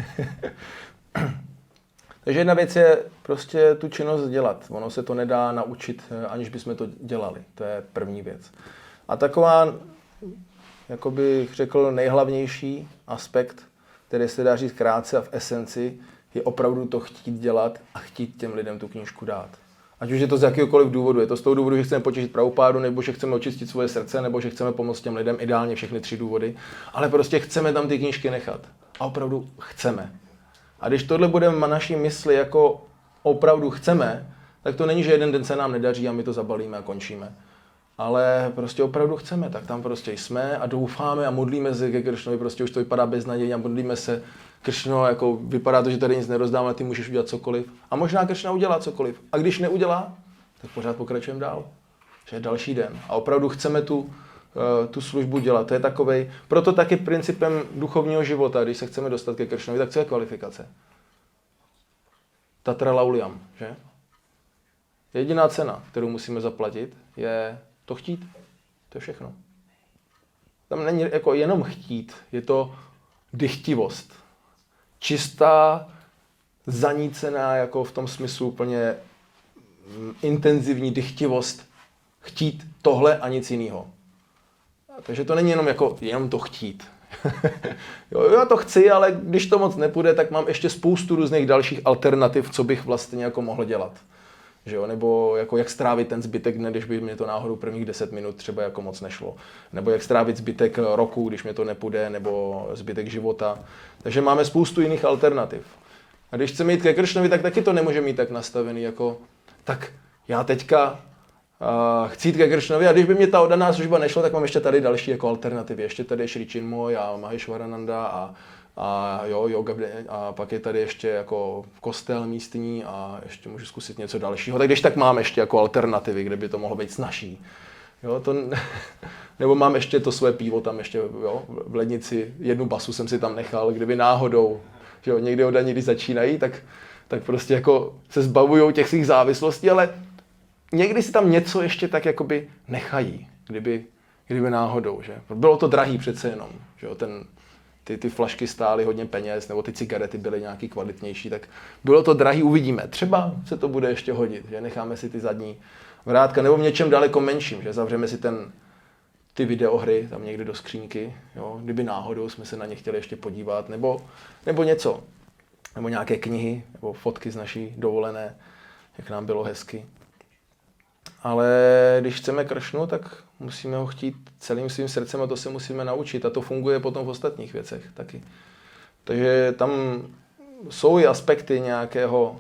Takže jedna věc je prostě tu činnost dělat. Ono se to nedá naučit, aniž bychom to dělali. To je první věc. A taková, jako bych řekl, nejhlavnější aspekt, který se dá říct krátce a v esenci, je opravdu to chtít dělat a chtít těm lidem tu knížku dát. Ať už je to z jakýkoliv důvodu. Je to z toho důvodu, že chceme potěšit Prabhupádu, nebo že chceme očistit svoje srdce, nebo že chceme pomoct těm lidem, ideálně všechny tři důvody. Ale prostě chceme tam ty knížky nechat. A opravdu chceme. A když tohle bude v naší mysli jako opravdu chceme, tak to není, že jeden den se nám nedaří a my to zabalíme a končíme. Ale prostě opravdu chceme, tak tam prostě jsme a doufáme a modlíme se ke Kršnovi, prostě už to vypadá beznadějně a modlíme se, Kršno, jako vypadá to, že tady nic nerozdám, ale ty můžeš udělat cokoliv. A možná Kršna udělá cokoliv. A když neudělá, tak pořád pokračujeme dál. Že je další den. A opravdu chceme tu, uh, tu službu dělat. To je takovej, proto taky principem duchovního života, když se chceme dostat ke Kršnovi, tak co je kvalifikace? Tatra lauliam, že? Jediná cena, kterou musíme zaplatit, je to chtít. To je všechno. Tam není jako jenom chtít, je to dychtivost. Čistá, zanícená, jako v tom smyslu úplně intenzivní dychtivost. Chtít tohle a nic jiného. Takže to není jenom jako jenom to chtít. Jo, já to chci, ale když to moc nepůjde, tak mám ještě spoustu různých dalších alternativ, co bych vlastně jako mohl dělat. Že jo? Nebo jako jak strávit ten zbytek dne, když by mě to náhodou prvních deset minut třeba jako moc nešlo. Nebo jak strávit zbytek roku, když mě to nepůjde, nebo zbytek života. Takže máme spoustu jiných alternativ. A když chceme jít ke Kršnovi, tak taky to nemůže mít tak nastavený, jako tak já teďka uh, chci jít ke Kršnovi a když by mě ta oddaná služba nešla, tak mám ještě tady další jako alternativy. Ještě tady je Sri Chinmoy a Maheshwarananda a A jo, yoga, a pak je tady ještě jako kostel místní a ještě můžu zkusit něco dalšího. Tak když tak mám ještě jako alternativy, kde by to mohlo být snazší. Jo, to, nebo mám ještě to své pivo tam ještě, jo, v lednici, jednu basu jsem si tam nechal, kdyby náhodou, že jo, někdy oddaní, když začínají, tak, tak prostě jako se zbavujou těch svých závislostí, ale někdy si tam něco ještě tak jakoby nechají, kdyby, kdyby náhodou, že. Bylo to drahý přece jenom, že jo, ten Ty, ty flašky stály hodně peněz, nebo ty cigarety byly nějaký kvalitnější, tak bylo to drahý, uvidíme. Třeba se to bude ještě hodit, že necháme si ty zadní vrátka, nebo v něčem daleko menším, že zavřeme si ten, ty videohry tam někde do skřínky, jo, kdyby náhodou jsme se na ně chtěli ještě podívat, nebo, nebo něco, nebo nějaké knihy, nebo fotky z naší dovolené, jak nám bylo hezky. Ale když chceme Kršnu, tak musíme ho chtít celým svým srdcem a to se musíme naučit. A to funguje potom v ostatních věcech taky. Takže tam jsou i aspekty nějakého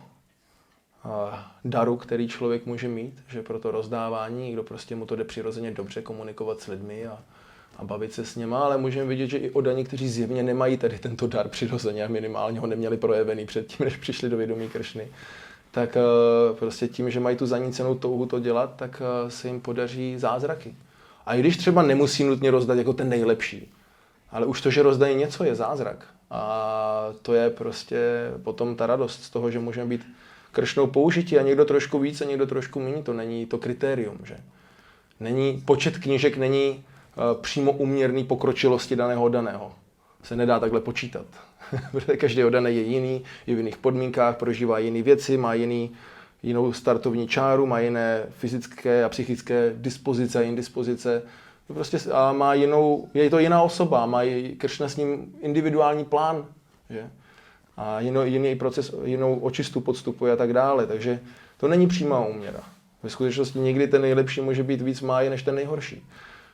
daru, který člověk může mít, že pro to rozdávání, kdo prostě mu to jde přirozeně dobře komunikovat s lidmi a, a bavit se s něma, ale můžeme vidět, že i oddaní, kteří zjevně nemají tady tento dar přirozeně a minimálně ho neměli projevený předtím, než přišli do vědomí Kršny, tak prostě tím, že mají tu zanícenou touhu to dělat, tak se jim podaří zázraky. A i když třeba nemusí nutně rozdat jako ten nejlepší, ale už to, že rozdají něco, je zázrak. A to je prostě potom ta radost z toho, že můžeme být Kršnou použití a někdo trošku víc a někdo trošku méně. To není to kritérium, že? Není, počet knížek není uh, přímo úměrný pokročilosti daného daného. Se nedá takhle počítat. Protože každý oddaný je jiný, je v jiných podmínkách, prožívá jiné věci, má jiný, jinou startovní čáru, má jiné fyzické a psychické dispozice a indispozice. Prostě a má jinou, je to jiná osoba, má Kršna s ním individuální plán, že? A jinou, jiný proces, jinou očistu podstupuje a tak dále. Takže to není přímá úměra. Ve skutečnosti někdy ten nejlepší může být víc máje než ten nejhorší.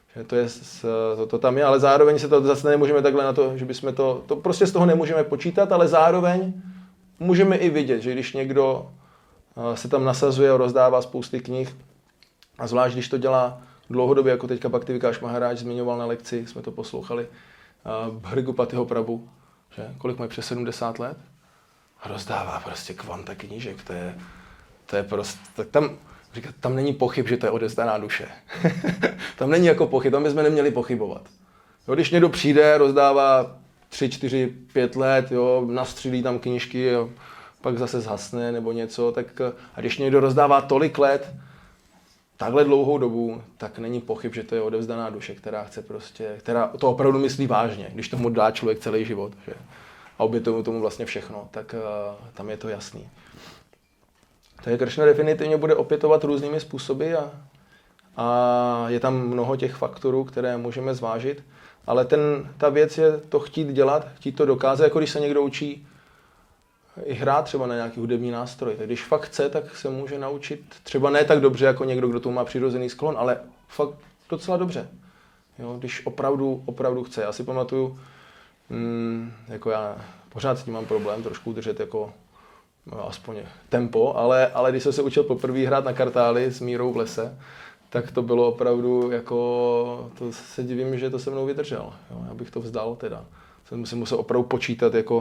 Že to, je, to, to tam je, ale zároveň se to zase nemůžeme takhle na to, že bychom to, to prostě z toho nemůžeme počítat, ale zároveň můžeme i vidět, že když někdo se tam nasazuje a rozdává spousty knih, a zvlášť když to dělá dlouhodobě, jako teďka Bhakti Vikáš Maharáž zmiňoval na lekci, jsme to poslouchali, Bhrigu Prabhu, že kolik mají přes sedmdesát let, a rozdává prostě kvanta knížek, to je, to je prostě, tak tam, říkat, tam není pochyb, že to je odevzdaná duše. Tam není jako pochyb, tam bychom neměli pochybovat. Jo, když někdo přijde, rozdává tři, čtyři, pět let, jo, nastřílí tam knížky, jo, pak zase zhasne nebo něco, tak a když někdo rozdává tolik let, takhle dlouhou dobu, tak není pochyb, že to je odevzdaná duše, která chce prostě, která to opravdu myslí vážně, když tomu dá člověk celý život, že? A obětuje tomu vlastně všechno, tak uh, tam je to jasný. Takže Kršna definitivně bude opětovat různými způsoby a, a je tam mnoho těch faktorů, které můžeme zvážit, ale ten, ta věc je to chtít dělat, chtít to dokázat, jako když se někdo učí i hrát třeba na nějaký hudební nástroj. Tak když fakt chce, tak se může naučit třeba ne tak dobře, jako někdo, kdo tu má přirozený sklon, ale fakt docela dobře. Jo, když opravdu, opravdu chce. Já si pamatuju, mm, jako já pořád s tím mám problém trošku udržet jako no, aspoň tempo, ale, ale když jsem se učil poprvé hrát na kartály s Mírou v lese, tak to bylo opravdu jako, to se divím, že to se mnou vydržel. Jo, já bych to vzdal teda. Jsem si musel opravdu počítat jako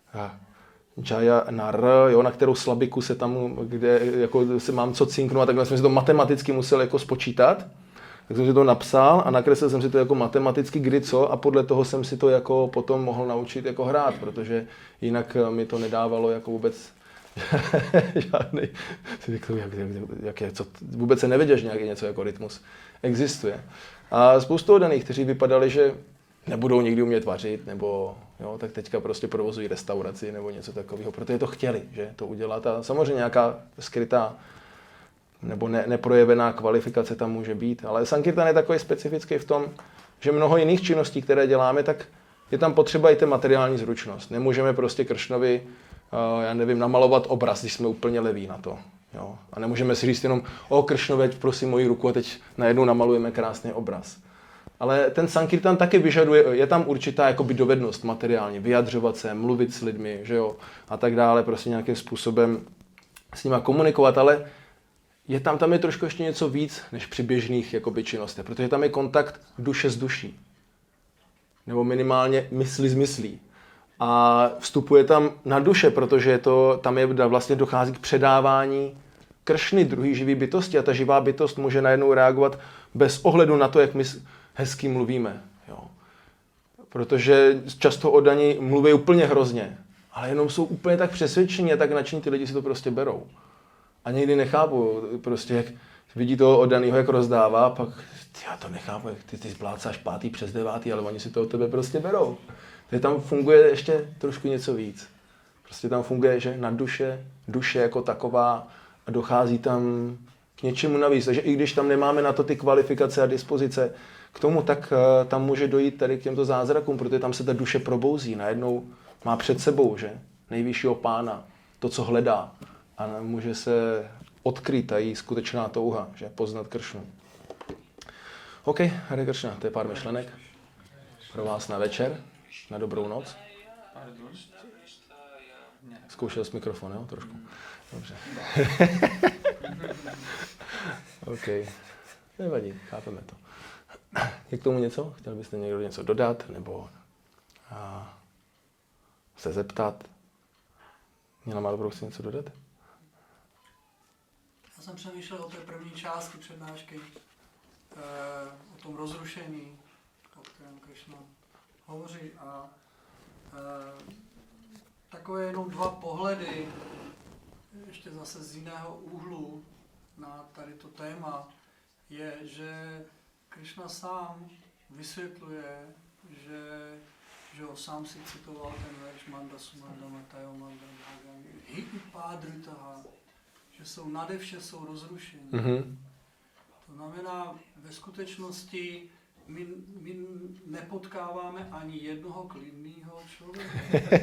Jaya Nar, jo, na kterou slabiku se tam, kde jako se mám co cinknout a takhle jsem si to matematicky musel jako spočítat. Tak jsem si to napsal a nakreslil jsem si to jako matematicky kdy co a podle toho jsem si to jako potom mohl naučit jako hrát, protože jinak mi to nedávalo jako vůbec žádný, jak, jak, jak je, co, vůbec se nevěděl, že nějaký něco jako rytmus existuje. A spoustu oddaných, kteří vypadali, že nebudou nikdy umět vařit, nebo jo, tak teďka prostě provozují restauraci nebo něco takového, protože to chtěli, že to udělat. A samozřejmě nějaká skrytá nebo ne, neprojevená kvalifikace tam může být, ale Sankirtan je takový specifický v tom, že mnoho jiných činností, které děláme, tak je tam potřeba i ta materiální zručnost. Nemůžeme prostě Kršnovi, uh, já nevím, namalovat obraz, když jsme úplně leví na to. Jo? A nemůžeme si říct jenom, o Kršnové, prosím moji ruku a teď najednou namalujeme krásný obraz. Ale ten Sankirtan taky vyžaduje, je tam určitá jakoby dovednost materiálně, vyjadřovat se, mluvit s lidmi, že jo, a tak dále, prostě nějakým způsobem s nima komunikovat, ale je tam, tam je trošku ještě něco víc, než při běžných jakoby činnostech, protože tam je kontakt duše s duší. Nebo minimálně mysli s myslí. A vstupuje tam na duše, protože to, tam je, vlastně dochází k předávání Kršny, druhý živý bytosti a ta živá bytost může najednou reagovat bez ohledu na to, jak my hezky mluvíme. Jo. Protože často oddaní mluví úplně hrozně, ale jenom jsou úplně tak přesvědčení a tak nadšení, ty lidi si to prostě berou. A někdy nechápu, prostě jak vidí toho oddanýho, jak rozdává, pak já to nechápu, jak ty, ty zplácáš pátý přes devátý, ale oni si to od tebe prostě berou. Takže tam funguje ještě trošku něco víc. Prostě tam funguje, že na duše, duše jako taková a dochází tam k něčemu navíc. Takže i když tam nemáme na to ty kvalifikace a dispozice k tomu, tak uh, tam může dojít tady k těmto zázrakům, protože tam se ta duše probouzí. Najednou má před sebou, že? Nejvyššího pána, to, co hledá. A může se odkrýt ta její skutečná touha, že? Poznat Kršnu. OK, Hare Kršna, to je pár myšlenek pro vás na večer, na dobrou noc. Zkoušel jsi mikrofon, jo? Trošku. Dobře. OK. Nevadí, chápeme to. Je k tomu něco? Chtěl byste někdo něco dodat? Nebo a, se zeptat? Měla Malbrou si něco dodat?
Já jsem přemýšlel o té první části přednášky, e, o tom rozrušení, o kterém Kršna hovoří. A e, takové jenom dva pohledy, ještě zase z jiného úhlu na tady to téma, je, že Kršna sám vysvětluje, že, že ho sám si citoval ten verš Manda Sumanda Matayo Manda Bhagami Hitu Pádritaha, že jsou nade vše, jsou rozrušení. Mm-hmm. To znamená, ve skutečnosti my, my nepotkáváme ani jednoho klidného člověka.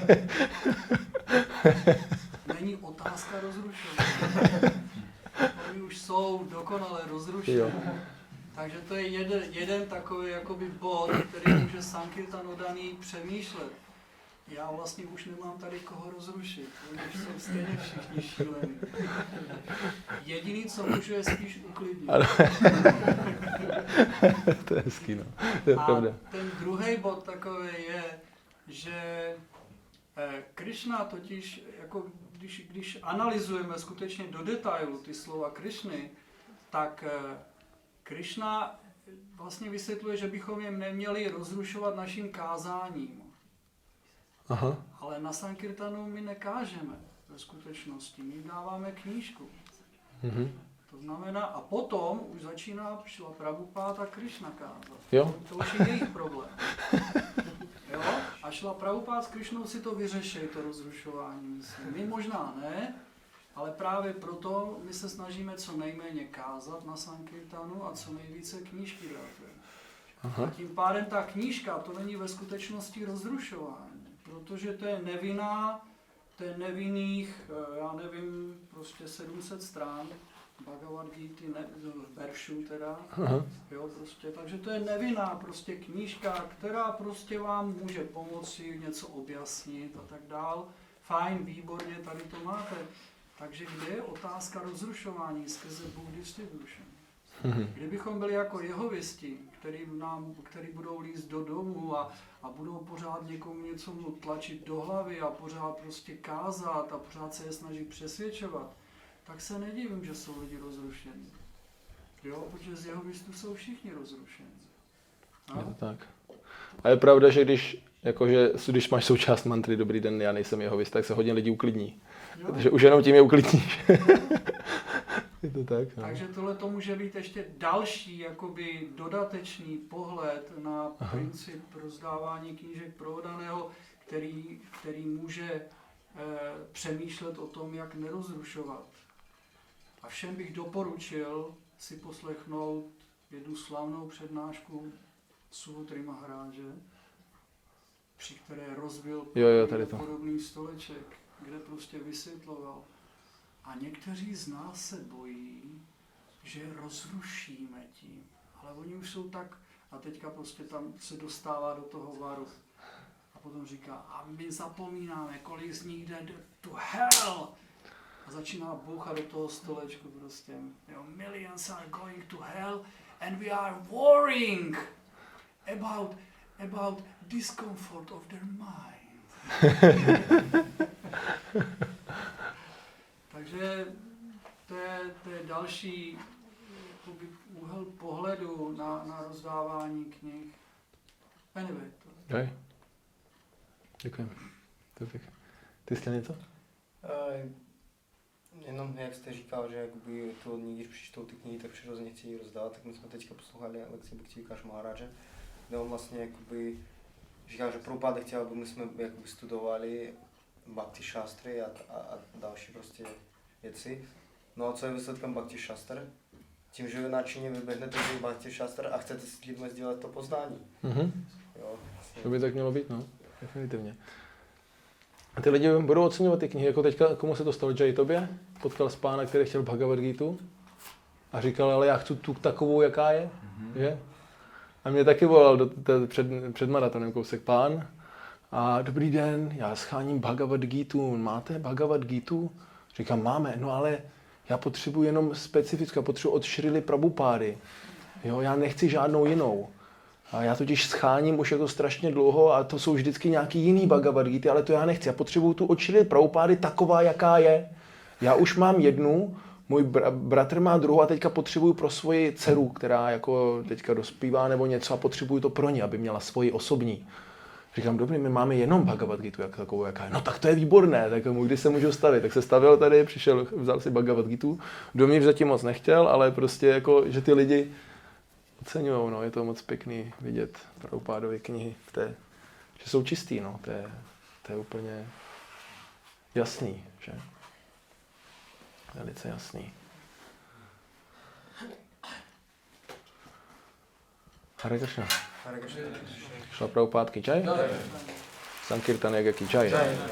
Není otázka rozrušení. Oni už jsou dokonale rozrušení. Takže to je jeden, jeden takový jakoby bod, který může Sankirtan Oddaný přemýšlet. Já vlastně už nemám tady koho rozrušit, už jsou stejně všichni šílení. Jediný, co můžu, je spíš uklidnit.
To je hezký, no. To je
a
pravda.
ten druhý bod takový je, že Krishna totiž, jako když, když analyzujeme skutečně do detailu ty slova Krishny, tak Krishna vlastně vysvětluje, že bychom je neměli rozrušovat naším kázáním.
Aha.
Ale na Sankirtanu my nekážeme ve skutečnosti, my jim dáváme knížku.
Mm-hmm.
To znamená, a potom už začíná Šrila Prabhupáda a Krishna kázat.
Jo.
To už je jejich problém. Jo? A Šrila Prabhupáda s Krishnou si to vyřeší, to rozrušování, myslím. My možná ne, ale právě proto my se snažíme co nejméně kázat na Sankirtanu a co nejvíce knížky dát.
Aha.
A tím pádem ta knížka, to není ve skutečnosti rozrušování, protože to je nevinná, to je nevinných, já nevím, prostě sedm set strán Bhagavad Gita, ne, veršů teda,
Aha.
jo, prostě, takže to je nevinná prostě knížka, která prostě vám může pomoci něco objasnit a tak dál. Fajn, výborně, tady to máte. Takže kde je otázka rozrušování skrze book distribution? Kdybychom byli jako jehovisti, který, nám, který budou lízt do domu a, a budou pořád někomu něco tlačit do hlavy a pořád prostě kázat a pořád se je snažit přesvědčovat, tak se nedivím, že jsou lidi rozrušení. Jo, protože z jehovistů jsou všichni rozrušení. A?
Je to tak. A je pravda, že když, jakože, když máš součást mantry dobrý den, já nejsem jehovist, tak se hodně lidí uklidní. Jo. Protože už jenom tím je uklidníš. Je to tak, no.
Takže tohle to může být ještě další jakoby dodatečný pohled na Aha. princip rozdávání knížek pro oddaného, který, který může e, přemýšlet o tom, jak nerozrušovat. A všem bych doporučil si poslechnout jednu slavnou přednášku Subhutri Maharáže, při které rozbil
jo, jo, tady to.
podobný stoleček, kde prostě vysvětloval. A někteří z nás se bojí, že rozrušíme tím. Ale oni už jsou tak, a teďka prostě tam se dostává do toho varu. A potom říká, a my zapomínáme, kolik z nich jde to hell. A začíná bouchat do toho stolečku prostě. You know, millions are going to hell and we are worrying about, about discomfort of their mind. Takže to je, to je další jakoby, úhel pohledu na, na rozdávání knih. Anyway. To...
Hej. Děkujem. Ty jsi chtěl něco?
Uh, jenom jak jste říkal, že jakoby to od ní, když přečtou ty knihy, tak přirozeně chtějí rozdávat, tak my jsme teďka poslouchali lekci Bhakti Vikása Maharáže, kde on vlastně jakoby říkal, že Prabhupáda chtěl, aby my jsme jakoby studovali Bhakti Shastry a, a, a další prostě věci. No a co je výsledkem Bhakti Shastr? Tím, že nadšeně vyběhnete z Bhakti Shastr a chcete s lidmi sdílet to poznání.
Mm-hmm.
Jo, vlastně.
To by tak mělo být, no. Definitivně. A ty lidi budou oceňovat ty knihy, jako teďka, komu se to stalo, Jay tobě? Potkal z pána, který chtěl Bhagavad Gitu a říkal, ale já chci tu takovou, jaká je, mm-hmm. že? A mě taky volal do, do, před, před maratonem kousek pán a dobrý den, já scháním Bhagavad Gitu, máte Bhagavad Gitu? Říkám, máme, no ale já potřebuji jenom specifickou, potřebuji od Šrily Prabhupády, jo, já nechci žádnou jinou. A já totiž scháním už jako strašně dlouho a to jsou vždycky nějaký jiný Bhagavad Gita, ale to já nechci. Já potřebuju tu od Šrily Prabhupády taková, jaká je. Já už mám jednu, můj br- bratr má druhou a teďka potřebuju pro svoji dceru, která jako teďka dospívá nebo něco a potřebuju to pro ní, aby měla svoji osobní. Říkám, dobrý, my máme jenom Bhagavad Gitu, jak takovou, jaká je. No tak to je výborné, tak mu kdy se můžu stavit. Tak se stavil tady, přišel, vzal si Bhagavad Gitu. Dovnitř zatím moc nechtěl, ale prostě jako, že ty lidi oceňujou, no, je to moc pěkný vidět Prabhupádovy knihy, v té, že jsou čistý, no, to je, to je úplně jasný, že? Velice jasný. Hare Krishna.
Hare Krishna.
Šla Prabhupád ki jai? Sankirtan Yaga ki jai.